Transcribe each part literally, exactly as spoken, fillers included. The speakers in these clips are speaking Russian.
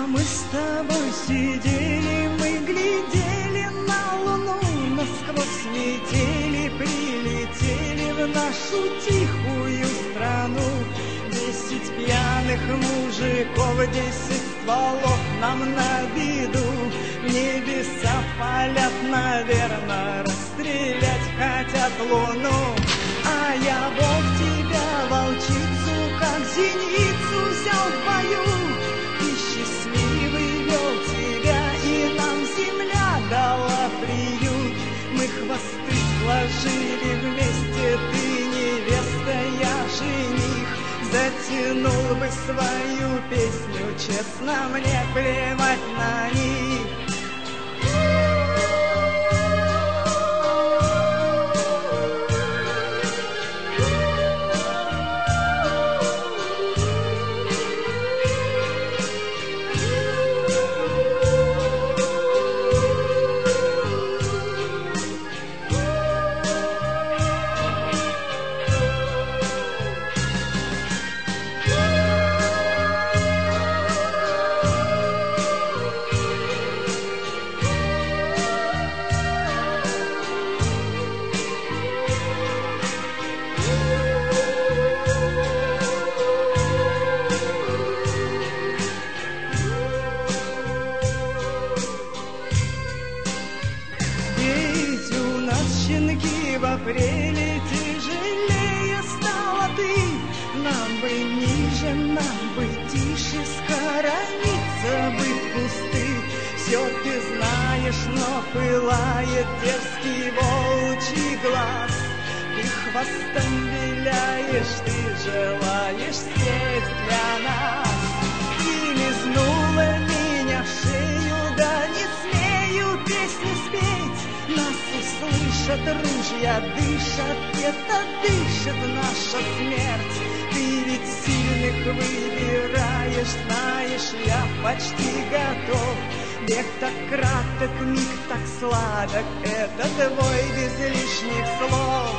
мы с тобой сидели, мы глядели на луну, насквозь метели прилетели в нашу тихую страну. Десять пьяных мужиков, десять стволов нам на виду. Небеса палят, наверно, расстрелять хотят луну. А я, Бог, тебя, волчицу, как зеницу взял в бою. И счастливый вел тебя, и нам земля дала приют. Мы хвосты сложили вместе, ты невеста, я жених. Затянул бы свою песню, честно, мне плевать на них. В апреле тяжелее стала ты. Нам бы ниже, нам бы тише, скоромиться бы в кусты. Все ты знаешь, но пылает дерзкий волчий глаз. Ты хвостом виляешь, ты желаешь сесть для нас. Ты лизнула меня в шею, да не смею песни спеть. Нас услышат, ружья дышат, это дышит наша смерть. Ты ведь сильных выбираешь, знаешь, я почти готов. Век так краток, миг так сладок, это твой без лишних слов.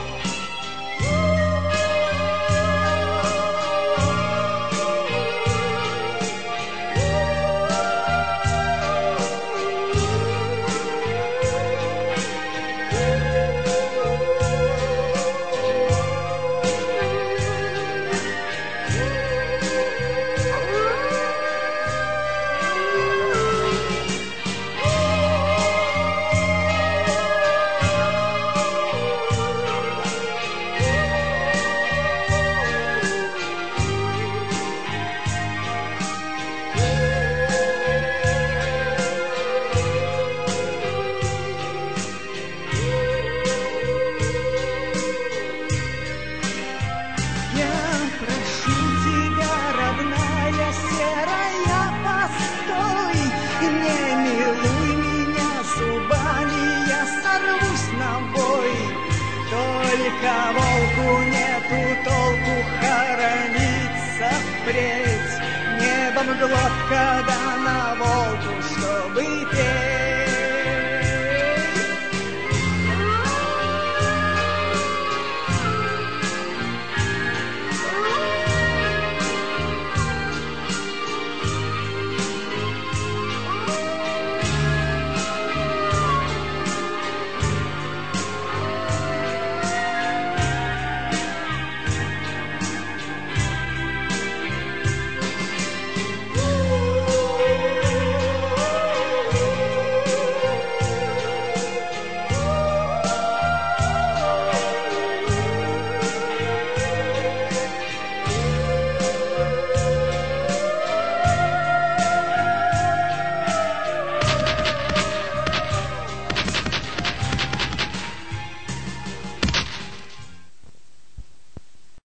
Только волку нету толку хорониться впредь. Небом глот, когда на волку